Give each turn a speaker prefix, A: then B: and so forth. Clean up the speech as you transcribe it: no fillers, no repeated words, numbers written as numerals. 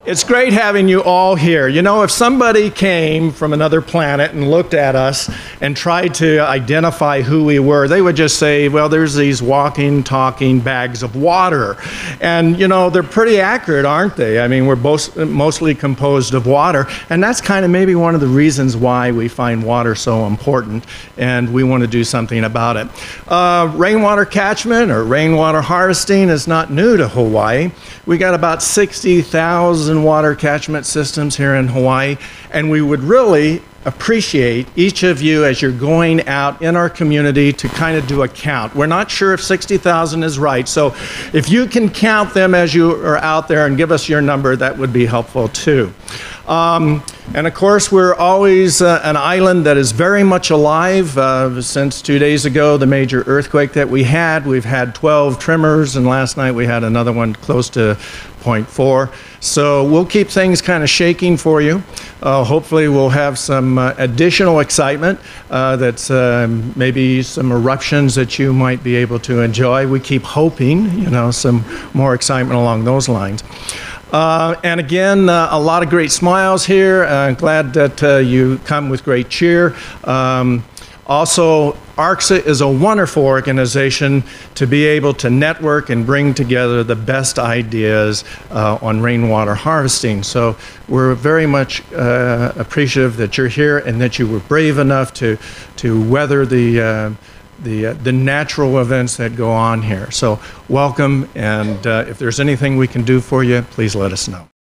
A: It's great having you all here. You know, if somebody came from another planet and looked at us and tried to identify who we were, they would just say, well, there's these walking, talking bags of water. And, you know, they're pretty accurate, aren't they? I mean, we're both mostly composed of water, and that's kind of maybe one of the reasons why we find water so important, and we want to do something about it. Rainwater catchment or rainwater harvesting is not new to Hawaii. We got about 60,000 water catchment systems here in Hawaii, and we would really appreciate each of you as you're going out in our community to kind of do a count. We're not sure if 60,000 is right, so if you can count them as you are out there and give us your number, that would be helpful too. And of course, we're always an island that is very much alive. Since 2 days ago, the major earthquake that we had, we've had 12 tremors, and last night we had another one close to 0.4. So we'll keep things kind of shaking for you. Hopefully we'll have some additional excitement, that's maybe some eruptions that you might be able to enjoy. We keep hoping, you know, some more excitement along those lines. And again, a lot of great smiles here. Glad that you come with great cheer. Also, ARCSA is a wonderful organization to be able to network and bring together the best ideas on rainwater harvesting. So we're very much appreciative that you're here and that you were brave enough to weather the natural events that go on here. So welcome, and if there's anything we can do for you, please let us know.